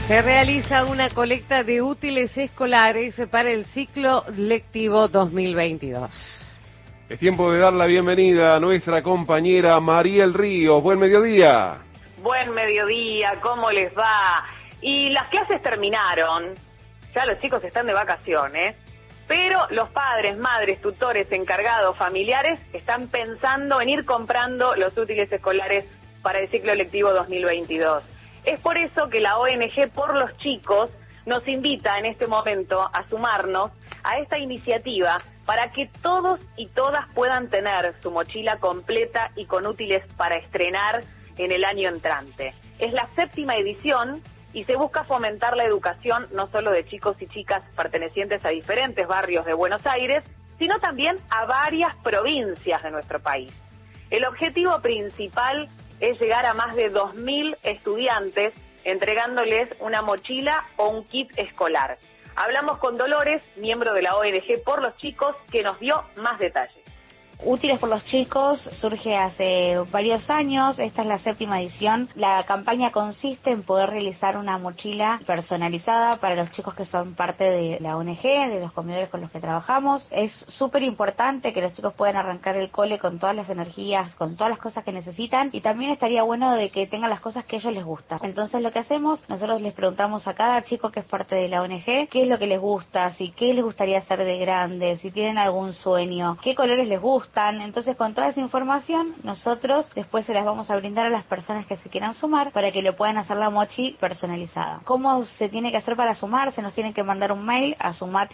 Se realiza una colecta de útiles escolares para el ciclo lectivo 2022. Es tiempo de dar la bienvenida a nuestra compañera Mariel Ríos. Buen mediodía. Buen mediodía, ¿cómo les va? Y las clases terminaron, ya los chicos están de vacaciones, pero los padres, madres, tutores, encargados, familiares están pensando en ir comprando los útiles escolares para el ciclo lectivo 2022. Es por eso que la ONG Por los Chicos nos invita en este momento a sumarnos a esta iniciativa para que todos y todas puedan tener su mochila completa y con útiles para estrenar en el año entrante. Es la 7ª edición y se busca fomentar la educación no solo de chicos y chicas pertenecientes a diferentes barrios de Buenos Aires, sino también a varias provincias de nuestro país. El objetivo principal es llegar a más de 2.000 estudiantes entregándoles una mochila o un kit escolar. Hablamos con Dolores, miembro de la ONG Por los Chicos, que nos dio más detalles. Útiles por los Chicos surge hace varios años, esta es la 7ª edición. La campaña consiste en poder realizar una mochila personalizada para los chicos que son parte de la ONG, de los comedores con los que trabajamos. Es súper importante que los chicos puedan arrancar el cole con todas las energías, con todas las cosas que necesitan, y también estaría bueno de que tengan las cosas que a ellos les gustan. Entonces lo que hacemos, nosotros les preguntamos a cada chico que es parte de la ONG qué es lo que les gusta, si qué les gustaría hacer de grande, si tienen algún sueño, qué colores les gustan. Entonces, con toda esa información, nosotros después se las vamos a brindar a las personas que se quieran sumar para que le puedan hacer la mochi personalizada. ¿Cómo se tiene que hacer para sumarse? Nos tienen que mandar un mail a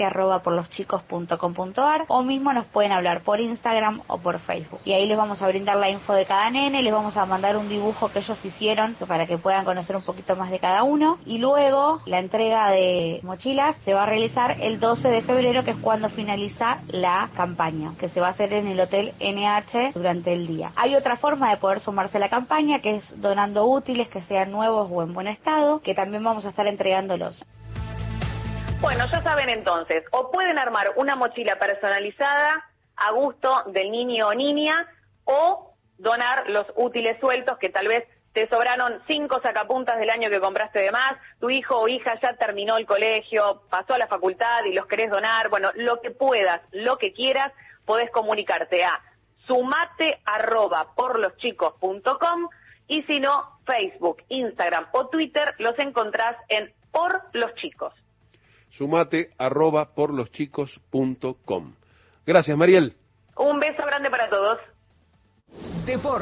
sumate@porloschicos.com.ar o mismo nos pueden hablar por Instagram o por Facebook. Y ahí les vamos a brindar la info de cada nene, les vamos a mandar un dibujo que ellos hicieron para que puedan conocer un poquito más de cada uno. Y luego, la entrega de mochilas se va a realizar el 12 de febrero, que es cuando finaliza la campaña, que se va a hacer en el Hotel NH durante el día. Hay otra forma de poder sumarse a la campaña, que es donando útiles que sean nuevos o en buen estado, que también vamos a estar entregándolos. Bueno, ya saben entonces, o pueden armar una mochila personalizada a gusto del niño o niña, o donar los útiles sueltos que tal vez te sobraron 5 sacapuntas del año que compraste de más, tu hijo o hija ya terminó el colegio, pasó a la facultad y los querés donar. Bueno, lo que puedas, lo que quieras, podés comunicarte a sumate@porloschicos.com, y si no, Facebook, Instagram o Twitter los encontrás en Por los Chicos. Sumate@porloschicos.com. Gracias, Mariel. Un beso grande para todos.